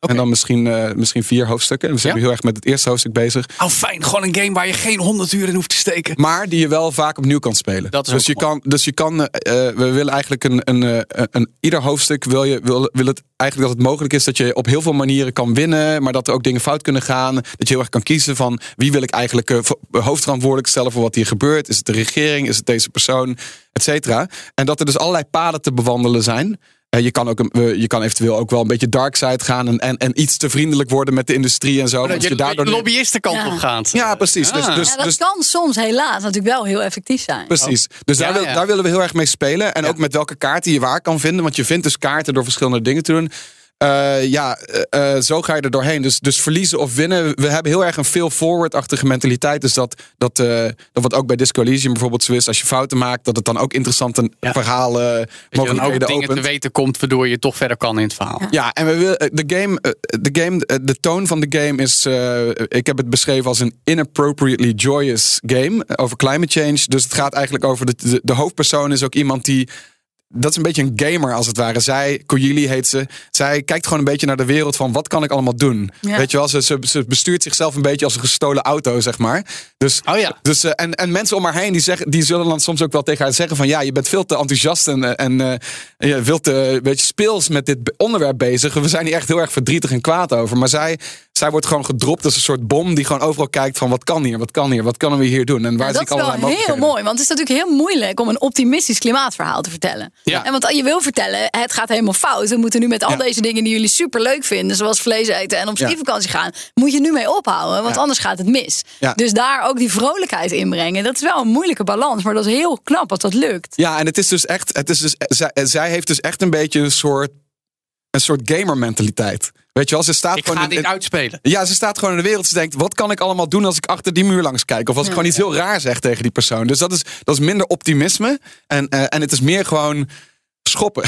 En dan misschien, uh, misschien vier hoofdstukken. We zijn Ja? nu heel erg met het eerste hoofdstuk bezig. Oh, fijn. Gewoon een game waar je geen honderd uur in hoeft te steken. Maar die je wel vaak opnieuw kan spelen. Dat is dus, ook je mooi. kan, dus je kan, uh, we willen eigenlijk een, een, een, een ieder hoofdstuk wil je wil, wil het eigenlijk dat het mogelijk is dat je op heel veel manieren kan winnen, maar dat er ook dingen fout kunnen gaan. Dat je heel erg kan kiezen van wie wil ik eigenlijk uh, hoofdverantwoordelijk stellen voor wat hier gebeurt. Is het de regering? Is het deze persoon? Et cetera. En dat er dus allerlei paden te bewandelen zijn. Uh, je, kan ook een, uh, je kan eventueel ook wel een beetje dark side gaan en, en, en iets te vriendelijk worden met de industrie en zo. Oh, dat je, je daardoor de lobbyistenkant Ja. op gaat. Ja, precies. Dus, Ah. dus, Ja, dat dus, kan soms helaas natuurlijk wel heel effectief zijn. Precies. Dus Ja, daar, wil, ja. daar willen we heel erg mee spelen. En Ja. ook met welke kaarten je waar kan vinden. Want je vindt dus kaarten door verschillende dingen te doen. Uh, ja, uh, uh, zo ga je er doorheen. Dus, dus verliezen of winnen. We hebben heel erg een feel-forward-achtige mentaliteit. Dus dat, dat, uh, dat wat ook bij Disco Elysium bijvoorbeeld zo is. Als je fouten maakt, dat het dan ook interessante Ja. verhalen Dat je dan ook mogelijkheden dingen opent. te weten komt waardoor je toch verder kan in het verhaal. Ja. Ja, en we willen de game, uh, de game, uh, de toon van de game is, uh, ik heb het beschreven als een inappropriately joyous game uh, over climate change. Dus het gaat eigenlijk over de, de, de hoofdpersoon is ook iemand die, dat is een beetje een gamer als het ware. Zij, Koyili heet ze, zij kijkt gewoon een beetje naar de wereld van wat kan ik allemaal doen. Ja. Weet je wel, ze, ze, ze bestuurt zichzelf een beetje als een gestolen auto, zeg maar. Dus, Oh ja. dus, uh, en, en mensen om haar heen die, zeggen, die zullen dan soms ook wel tegen haar zeggen van ja, je bent veel te enthousiast en, en uh, je wilt te een beetje speels met dit onderwerp bezig. We zijn hier echt heel erg verdrietig en kwaad over. Maar zij, zij wordt gewoon gedropt als een soort bom die gewoon overal kijkt van wat kan hier, wat kan hier, wat kunnen we hier doen. En waar Ja, zie dat ik is wel allerlei heel mogelijkheden. mooi, want het is natuurlijk heel moeilijk om een optimistisch klimaatverhaal te vertellen. Ja. En want je wil vertellen, het gaat helemaal fout. We moeten nu met al Ja. deze dingen die jullie super leuk vinden, zoals vlees eten en op Ja. skivakantie gaan, moet je nu mee ophouden, want Ja. anders gaat het mis. Ja. Dus daar ook die vrolijkheid inbrengen, dat is wel een moeilijke balans, maar dat is heel knap als dat lukt. Ja, en het is dus echt, het is dus, zij, zij heeft dus echt een beetje een soort, een soort gamer mentaliteit. Weet je wel, ze staat Ik gewoon ga in- dit uitspelen. Ja, ze staat gewoon in de wereld. Ze denkt, wat kan ik allemaal doen als ik achter die muur langs kijk? Of als ik gewoon iets heel raar zeg tegen die persoon. Dus dat is, dat is minder optimisme. En, uh, en het is meer gewoon schoppen.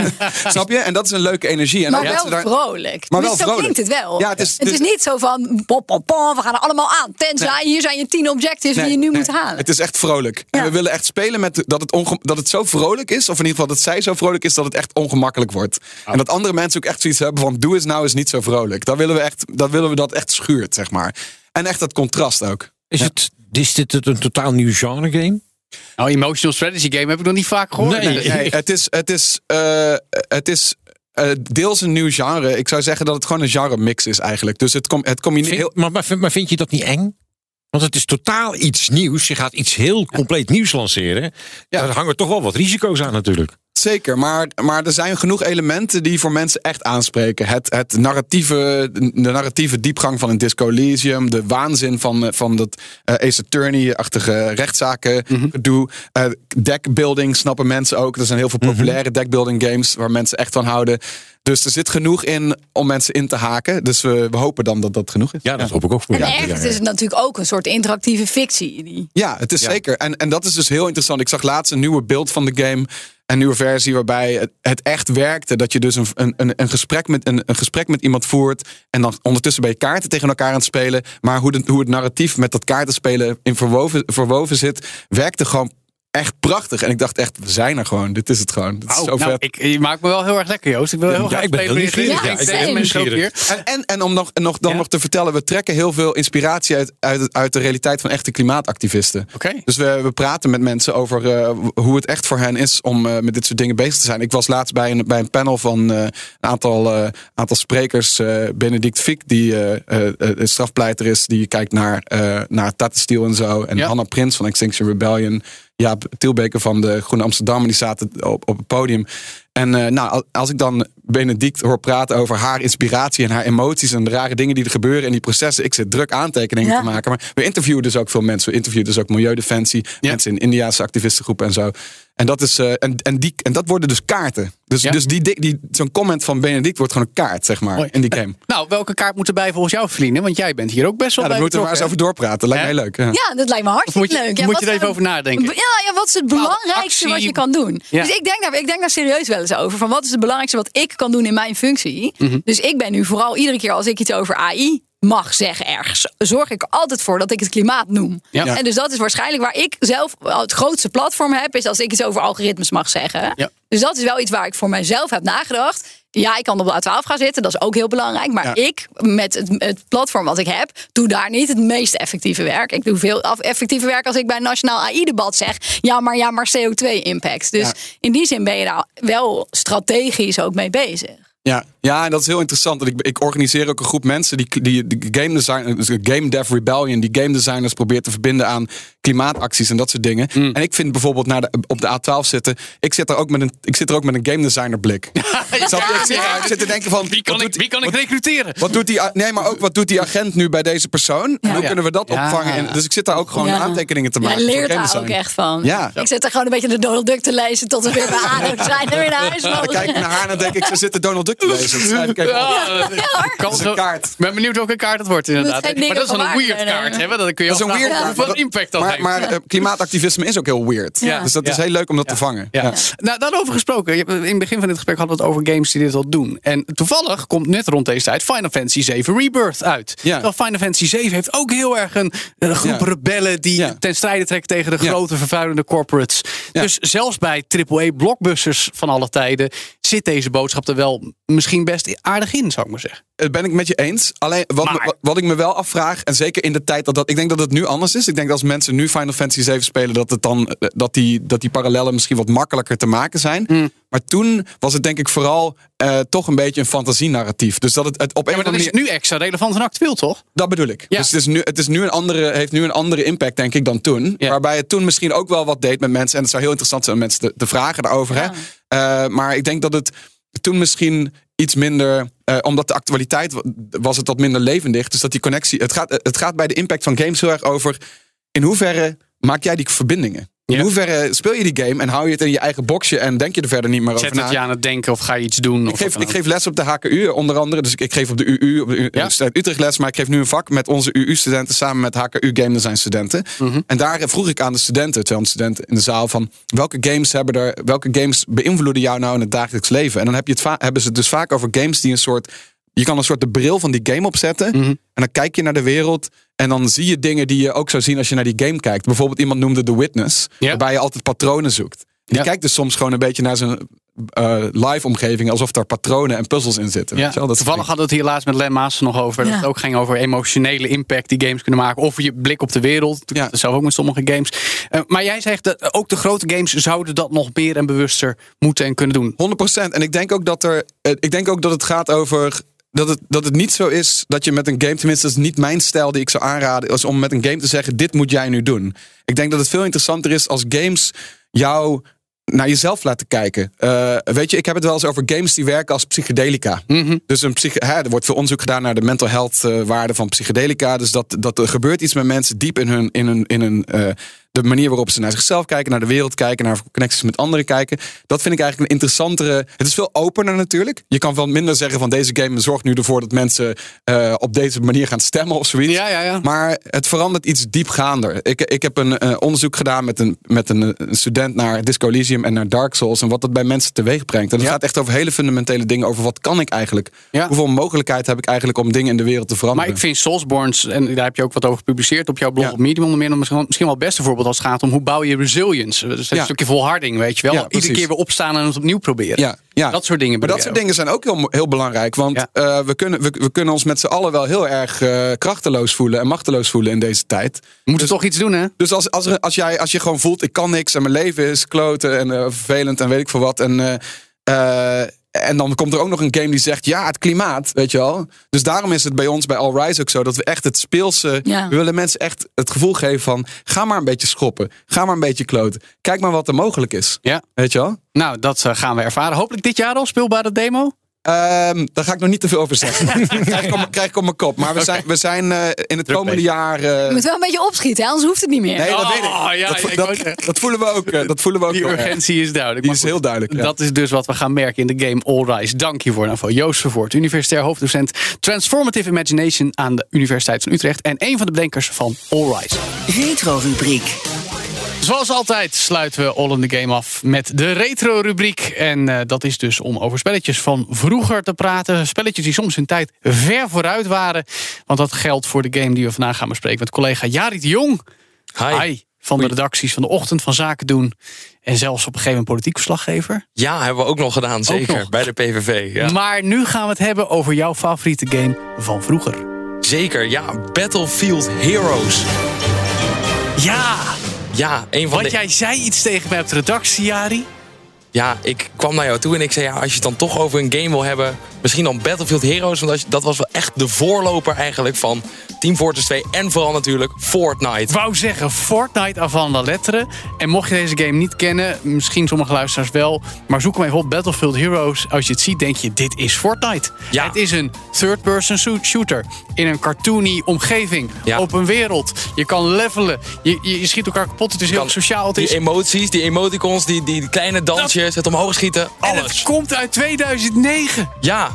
Snap je? En dat is een leuke energie. En Maar ook wel dat ze daar- vrolijk. Maar dus wel zo vrolijk. klinkt het wel. Ja, het is- het is dus- niet zo van, pop, pop, pop, we gaan er allemaal aan. Tenzij, hier zijn je tien objectives Nee, die je nu nee, moet halen. Het is echt vrolijk. En Ja. we willen echt spelen met dat het, onge- dat het zo vrolijk is. Of in ieder geval dat zij zo vrolijk is dat het echt ongemakkelijk wordt. En dat andere mensen ook echt zoiets hebben van doe eens nou eens niet zo vrolijk. Dat willen we echt, dat willen we dat echt schuurt, zeg maar. En echt dat contrast ook. Is, het, is dit een totaal nieuw genre game? Nou, emotional strategy game heb ik nog niet vaak gehoord. Nee. Nee, het is, het is, uh, het is uh, deels een nieuw genre. Ik zou zeggen dat het gewoon een genre mix is eigenlijk. Dus het, com het combineert Vind, heel... maar, maar, maar vind je dat niet eng? Want het is totaal iets nieuws. Je gaat iets heel compleet nieuws lanceren. Ja. Daar hangen toch wel wat risico's aan natuurlijk. Zeker, maar, maar er zijn genoeg elementen die voor mensen echt aanspreken. Het, het narratieve, de narratieve diepgang van een Disco Elysium. De waanzin van, van dat uh, Ace Attorney-achtige rechtszaken Mhm. gedoe. Uh, deckbuilding snappen mensen ook. Er zijn heel veel populaire deckbuilding games waar mensen echt van houden. Dus er zit genoeg in om mensen in te haken. Dus we, we hopen dan dat dat genoeg is. Ja, dat hoop ik ook voor En je. ergens is het natuurlijk ook een soort interactieve fictie. Die... Ja, het is Ja. zeker. En, en dat is dus heel interessant. Ik zag laatst een nieuwe beeld van de game. Een nieuwe versie waarbij het, het echt werkte. Dat je dus een, een, een, gesprek met, een, een gesprek met iemand voert. En dan ondertussen ben je kaarten tegen elkaar aan het spelen. Maar hoe, de, hoe het narratief met dat kaartenspelen in verwoven, verwoven zit. Werkte gewoon echt prachtig. En ik dacht echt, we zijn er gewoon. Dit is het gewoon. Dit is Oh, zo nou, vet. ik, je maakt me wel heel erg lekker, Joost. Ik wil heel Ja, graag ik ben spelen heel wanneer je nieuwsgierig. het Ja, is. ik ben Mensen ook nieuwsgierig. weer. En, en, en om nog, nog, dan Ja. nog te vertellen, we trekken heel veel inspiratie uit, uit, uit de realiteit van echte klimaatactivisten. Oké. Dus we, we praten met mensen over uh, hoe het echt voor hen is om uh, met dit soort dingen bezig te zijn. Ik was laatst bij een, bij een panel van uh, een aantal, uh, aantal sprekers. Uh, Benedict Fiek, die uh, uh, een strafpleiter is, die kijkt naar, uh, naar Tata Steel en zo. En Ja. Hanna Prins van Extinction Rebellion. Jaap Tielbeker van de Groene Amsterdam. En die zaten op, op het podium. En uh, nou, als ik dan Benedict hoor praten over haar inspiratie en haar emoties en de rare dingen die er gebeuren in die processen. Ik zit druk aantekeningen Ja. te maken. Maar we interviewen dus ook veel mensen. We interviewen dus ook Milieudefensie. Ja. Mensen in Indiase activistengroepen en zo. En dat, is, uh, en, en, die, en dat worden dus kaarten. Dus, Ja. dus die, die, die, zo'n comment van Benedict wordt gewoon een kaart, zeg maar, Mooi. in die game. Nou, welke kaart moet erbij volgens jou, Feline? Want jij bent hier ook best wel Ja, daar bij moeten we maar eens over betrokken, doorpraten. Lijkt Hè? mij leuk. Ja. Ja, dat lijkt me Of hartstikke moet je, leuk. Ja, moet wat je er even voor- over nadenken? Ja, ja, wat is het belangrijkste actie- wat je kan doen? Ja. Dus ik denk, daar, ik denk daar serieus wel eens over. Van wat is het belangrijkste wat ik kan doen in mijn functie? Mhm. Dus ik ben nu vooral iedere keer als ik iets over A I mag zeggen ergens, zorg ik er altijd voor dat ik het klimaat noem. Ja. En dus dat is waarschijnlijk waar ik zelf het grootste platform heb, is als ik iets over algoritmes mag zeggen. Ja. Dus dat is wel iets waar ik voor mijzelf heb nagedacht. Ja, ik kan op de A twaalf gaan zitten, dat is ook heel belangrijk. Maar Ja. ik, met het, het platform wat ik heb, doe daar niet het meest effectieve werk. Ik doe veel af- effectieve werk als ik bij een nationaal A I-debat zeg, ja, maar ja, maar C O twee impact. Dus Ja. in die zin ben je daar wel strategisch ook mee bezig. Ja, ja, en dat is heel interessant. Want ik, ik organiseer ook een groep mensen die, die, die game design, dus Game Dev Rebellion, die game designers probeert te verbinden aan klimaatacties en dat soort dingen. Mm. En ik vind bijvoorbeeld naar de, op de A twaalf zitten, ik zit er ook met een, ik zit er ook met een game designer blik. Snap je? ik, zit, ik zit te denken van, Wie kan wat ik, doet- wie kan ik wat- recruteren? Wat doet die, nee, maar ook wat doet die agent nu bij deze persoon? En hoe Ja. kunnen we dat Ja. opvangen? En, dus ik zit daar ook gewoon Ja. aantekeningen te Jij maken. voor leert game daar ook design. echt van. Ja. Ik zit er gewoon een beetje de Donald Duck te lezen tot we weer bij ADO zijn en weer naar huis Dan mogen. kijk ik naar haar en dan denk ik, ze zitten Donald Duck te lezen. Dat schrijf ik even op. Kan is een zo- kaart. Ik ben benieuwd welke kaart het wordt inderdaad. geen Maar dingen dat is dan van een waarde weird zijn, kaart. hè? Hè? Dan kun je Dat is een afvragen weird kaart. hoeveel impact dat Maar, heeft. maar eh, klimaatactivisme is ook heel weird. Ja. Dus dat is Ja. heel leuk om dat te vangen. Ja. Ja. Nou, daarover gesproken. je hebt- In het begin van dit gesprek hadden we het over games die dit al doen. En toevallig komt net rond deze tijd Final Fantasy zeven Rebirth uit. Ja. Terwijl Final Fantasy zeven heeft ook heel erg een, een groep Ja. rebellen die Ja. ten strijde trekken tegen de Ja. grote vervuilende corporates. Ja. Dus zelfs bij triple A blockbusters van alle tijden zit deze boodschap er wel misschien best aardig in, zou ik maar zeggen. Dat ben ik met je eens. Alleen wat, Maar- me- wat, wat ik me wel afvraag, en zeker in de tijd dat dat. Ik denk dat het nu anders is. Ik denk dat als mensen nu Final Fantasy zeven spelen, dat, het dan, eh, dat, die, dat die parallellen misschien wat makkelijker te maken zijn. Mm. Maar toen was het denk ik vooral eh, toch een beetje een fantasienarratief. Dus dat het, het op een Ja, of maar dan andere is manier. het nu extra relevant en actueel, toch? Dat bedoel ik. Ja. Dus het, is nu, het is nu een andere, heeft nu een andere impact, denk ik, dan toen. Ja. Waarbij het toen misschien ook wel wat deed met mensen. En het zou heel interessant zijn om mensen te, te vragen daarover. Hè? Eh, maar ik denk dat het toen misschien iets minder. Uh, omdat de actualiteit wa- was het wat minder levendig. Dus dat die connectie. Het gaat, het gaat bij de impact van games heel erg over. In hoeverre maak jij die verbindingen? In Ja. hoeverre speel je die game en hou je het in je eigen boxje en denk je er verder niet meer over Zet na? het je aan het denken of ga je iets doen? Ik of geef, wat ik dan geef les op de H K U, onder andere. Dus ik, ik geef op de U U, op de U- Ja. Universiteit Utrecht les. Maar ik geef nu een vak met onze U U-studenten samen met H K U Game Design studenten. Mhm. En daar vroeg ik aan de studenten, tweehonderd studenten in de zaal, van welke games hebben er, welke games beïnvloeden jou nou in het dagelijks leven? En dan heb je het va- hebben ze het dus vaak over games die een soort. Je kan een soort de bril van die game opzetten. Mhm. En dan kijk je naar de wereld. En dan zie je dingen die je ook zou zien als je naar die game kijkt. Bijvoorbeeld iemand noemde The Witness. Ja. Waarbij je altijd patronen zoekt. Die Ja. kijkt dus soms gewoon een beetje naar zijn uh, live omgeving. Alsof daar patronen en puzzels in zitten. Ja, Weet je wel? Dat toevallig hadden we het hier laatst met Len Maas nog over. Dat Ja. het ook ging over emotionele impact die games kunnen maken. Of je blik op de wereld. Ik Ja. doe dat zelf ook met sommige games. Uh, maar jij zegt dat ook de grote games zouden dat nog meer en bewuster moeten en kunnen doen. honderd procent. En ik denk ook dat er. eh, Ik denk ook dat het gaat over. Dat het, dat het niet zo is dat je met een game, tenminste dat is niet mijn stijl die ik zou aanraden, is om met een game te zeggen, dit moet jij nu doen. Ik denk dat het veel interessanter is als games jou naar jezelf laten kijken. Uh, weet je, ik heb het wel eens over games die werken als psychedelica. Mm-hmm. Dus een psych- hè, er wordt veel onderzoek gedaan naar de mental health uh, waarde van psychedelica. Dus dat, dat er gebeurt iets met mensen diep in hun, in hun, in hun uh, de manier waarop ze naar zichzelf kijken, naar de wereld kijken, naar connecties met anderen kijken. Dat vind ik eigenlijk een interessantere. Het is veel opener natuurlijk. Je kan veel minder zeggen van deze game zorgt nu ervoor dat mensen uh, op deze manier gaan stemmen of zoiets. Ja, ja, ja. Maar het verandert iets diepgaander. Ik, ik heb een uh, onderzoek gedaan met, een, met een, een student naar Disco Elysium en naar Dark Souls en wat dat bij mensen teweeg brengt. En het Ja. gaat echt over hele fundamentele dingen. Over wat kan ik eigenlijk? Ja. Hoeveel mogelijkheid heb ik eigenlijk om dingen in de wereld te veranderen? Maar ik vind Soulsborns, en daar heb je ook wat over gepubliceerd op jouw blog Ja. op Medium, onder meer, dan misschien, misschien wel het beste voorbeeld als het gaat om hoe bouw je resilience. Dus een Ja. stukje volharding, weet je wel. Ja, Iedere precies. keer weer opstaan en het opnieuw proberen. Ja, ja. Dat soort dingen. Maar dat soort dingen zijn ook heel, heel belangrijk. Want Ja. uh, we, kunnen, we, we kunnen ons met z'n allen wel heel erg uh, krachteloos voelen en machteloos voelen in deze tijd. We moeten toch iets doen, hè? Dus als, als, er, als, jij, als je gewoon voelt, ik kan niks en mijn leven is kloten en uh, vervelend en weet ik veel wat. En, uh, uh, en dan komt er ook nog een game die zegt, ja, het klimaat, weet je wel. Dus daarom is het bij ons, bij All Rise ook zo, dat we echt het speelse, Ja. we willen mensen echt het gevoel geven van, ga maar een beetje schoppen, ga maar een beetje kloten. Kijk maar wat er mogelijk is, Ja. weet je wel. Nou, dat uh, gaan we ervaren. Hopelijk dit jaar al speelbare demo. Um, daar ga ik nog niet te veel over zeggen. krijg, ik op, mijn- krijg ik op mijn kop. Maar we zijn, we zijn uh, in het Druk komende bezig. jaar. Uh, Je moet wel een beetje opschieten, hè, anders hoeft het niet meer. nee, dat Oh, weet ik. ja, dat, ja, ik dat, wou zeggen. dat voelen we ook. uh, Dat voelen we ook Die heel erg. urgentie is duidelijk. Die Maar is heel duidelijk. Ja. Dat is dus wat we gaan merken in de game All Rise. Dank hiervoor nou voor Joost Vervoort, universitair hoofddocent Transformative Imagination aan de Universiteit van Utrecht en een van de bedenkers van All Rise. Retro-rubriek. Zoals altijd sluiten we All in the Game af met de retro-rubriek. En uh, dat is dus om over spelletjes van vroeger te praten. Spelletjes die soms hun tijd ver vooruit waren. Want dat geldt voor de game die we vandaag gaan bespreken met collega Jari de Jong. Hi. Hi. Van de redacties van de Ochtend van Zaken Doen. En zelfs op een gegeven moment politiek verslaggever. Ja, hebben we ook nog gedaan, zeker. nog. Bij de P V V. Ja. Maar nu gaan we het hebben over jouw favoriete game van vroeger. Zeker, ja. Battlefield Heroes. Ja! Ja, een van Want de... jij zei iets tegen mij op de redactie, Jari. Ja, ik kwam naar jou toe en ik zei... Ja, als je het dan toch over een game wil hebben... misschien dan Battlefield Heroes. Want als je, dat was wel echt de voorloper eigenlijk van Team Fortress twee. En vooral natuurlijk Fortnite. Ik wou zeggen Fortnite avant la lettre. En mocht je deze game niet kennen... misschien sommige luisteraars wel... maar zoek hem even op Battlefield Heroes. Als je het ziet, denk je, dit is Fortnite. Ja. Het is een third-person shooter. In een cartoony omgeving. Ja. Open wereld. Je kan levelen. Je, je, je schiet elkaar kapot. Het is heel Kan sociaal. Het Die is... emoties, die emoticons, die, die kleine dansjes... het omhoog schieten, En alles. het komt uit tweeduizend negen. Ja.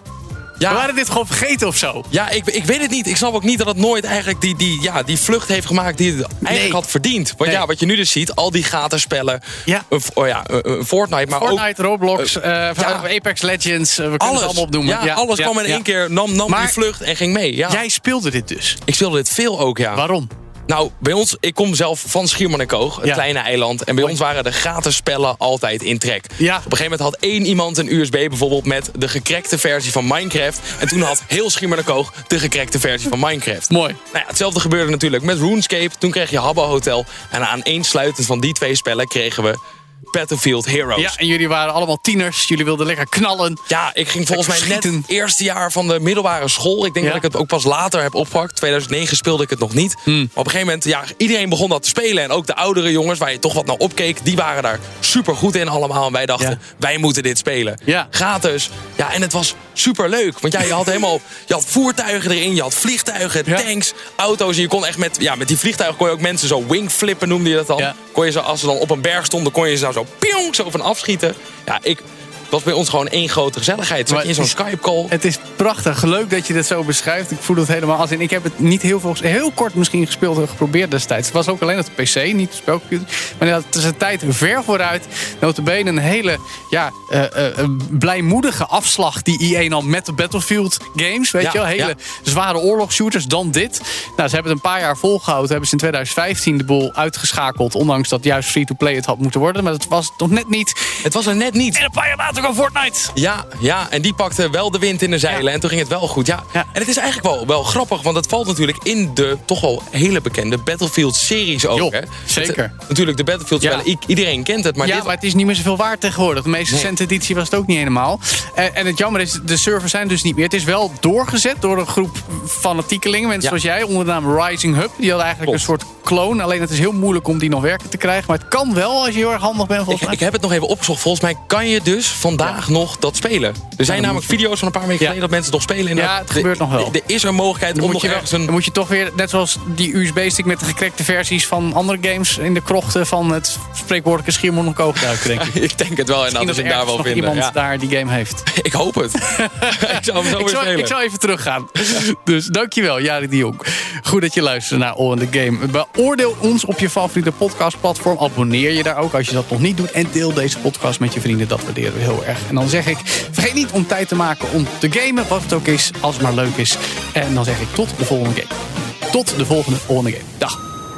We Ja. waren dit gewoon vergeten of zo. Ja, ik, ik weet het niet. Ik snap ook niet dat het nooit eigenlijk die, die, ja, die vlucht heeft gemaakt die het eigenlijk Nee. had verdiend. Want Nee. ja, wat je nu dus ziet, al die gaten spellen. Ja. Een, oh ja, een- een Fortnite, maar ook Fortnite, Roblox, eh, ja. Apex Legends. eh, we kunnen alles. het allemaal opnoemen. Ja, alles kwam in ja. één keer, nam, nam Maar- die vlucht en ging mee. Ja. Jij speelde dit dus. Ik speelde dit veel ook, ja. Waarom? Nou, bij ons, ik kom zelf van Schiermonnikoog, een Ja. kleine eiland. En bij Mooi. ons waren de gratis spellen altijd in trek. Ja. Op een gegeven moment had één iemand een U S B bijvoorbeeld met de gecrackte versie van Minecraft. En toen had heel Schiermonnikoog de gecrackte versie van Minecraft. Mooi. Nou ja, hetzelfde gebeurde natuurlijk met RuneScape. Toen kreeg je Habbo Hotel. En aan eensluitend van die twee spellen kregen we Battlefield Heroes. Ja, en jullie waren allemaal tieners. Jullie wilden lekker knallen. Ja, ik ging volgens mij net Schieten. het eerste jaar van de middelbare school. Ik denk Ja. dat ik het ook pas later heb opgepakt. tweeduizend negen speelde ik het nog niet. Hmm. Maar op een gegeven moment, ja, iedereen begon dat te spelen. En ook de oudere jongens, waar je toch wat naar opkeek, die waren daar super goed in allemaal. En wij dachten, Ja. wij moeten dit spelen. Ja. Gratis. Ja, en het was super leuk. Want ja, je had helemaal, je had voertuigen erin, je had vliegtuigen, Ja. tanks, auto's. En je kon echt met, ja, met die vliegtuigen kon je ook mensen zo wingflippen, noemde je dat dan. Ja. Kon je ze, als ze dan op een berg stonden, kon je ze nou zo, piong, zo van afschieten. Ja, ik... Het was bij ons gewoon één grote gezelligheid. Zat Maar je in zo'n het is- Skype-call. Het is prachtig. Leuk dat je dit zo beschrijft. Ik voel het helemaal als in. Ik heb het niet heel veel, heel kort misschien gespeeld en geprobeerd destijds. Het was ook alleen op de P C, niet de spelcomputer. Maar het is een tijd ver vooruit. Notabene een hele ja, uh, uh, blijmoedige afslag die I E nam met de Battlefield games. Weet Ja, je wel? Hele ja. zware oorlogsshooters dan dit. Nou, ze hebben het een paar jaar volgehouden. Hebben ze in tweeduizend vijftien de boel uitgeschakeld. Ondanks dat juist free-to-play het had moeten worden. Maar dat was het nog net niet. Het was er net niet. En een paar jaar later kwam Fortnite. Ja, ja, en die pakte wel de wind in de zeilen. Ja. En toen ging het wel goed. Ja. Ja. En het is eigenlijk wel, wel grappig. Want het valt natuurlijk in de toch wel hele bekende Battlefield-series ook. Jo, hè? zeker. Het, natuurlijk, de Battlefield-spellen. Ja. I- Iedereen kent het. Maar ja, dit, maar het is niet meer zoveel waard tegenwoordig. De meest Nee. recente editie was het ook niet helemaal. En, en het jammer is, de servers zijn dus niet meer. Het is wel doorgezet door een groep fanatiekelingen. Mensen Ja. zoals jij, onder de naam Rising Hub. Die hadden eigenlijk Klopt. een soort clone. Alleen het is heel moeilijk om die nog werken te krijgen. Maar het kan wel als je heel erg handig bent, volgens ik, mij. ik heb het nog even opgezocht. Volgens mij kan je dus vandaag nog dat spelen. Er zijn namelijk video's van een paar weken Ja. geleden dat mensen het nog spelen. En Ja, dat- het gebeurt nog wel. Er is een mogelijkheid Dan om moet, nog je wel- ergens een... dan moet je toch weer, net zoals die U S B-stick met de gecrackte versies van andere games in de krochten van het spreekwoordelijke Schiermonnikoog duiken, denk ik. Ik denk het wel. En dat Misschien is dat ik daar ergens wel nog vinden. iemand Ja. daar die game heeft. Ik hoop het. ik zou hem zo Ik weer zal, spelen. ik zal even teruggaan. Dus dankjewel, Jari de Jong. Goed dat je luistert naar All in the Game. Beoordeel ons op je favoriete podcastplatform. Abonneer je daar ook als je dat nog niet doet. En deel deze podcast met je vrienden. Dat waarderen we heel erg. En dan zeg ik, vergeet niet om tijd te maken om te gamen. Wat het ook is, als het maar leuk is. En dan zeg ik tot de volgende game. Tot de volgende All in the Game. Dag.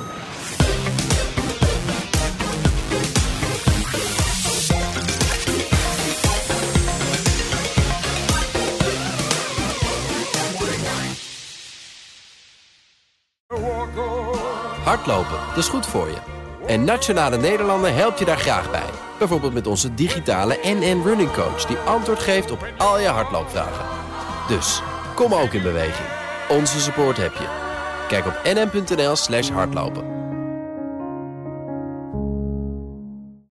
Hardlopen, dat is goed voor je. En Nationale Nederlanden helpt je daar graag bij. Bijvoorbeeld met onze digitale N N Running Coach... die antwoord geeft op al je hardloopvragen. Dus, kom ook in beweging. Onze support heb je. Kijk op nn.nl slash hardlopen.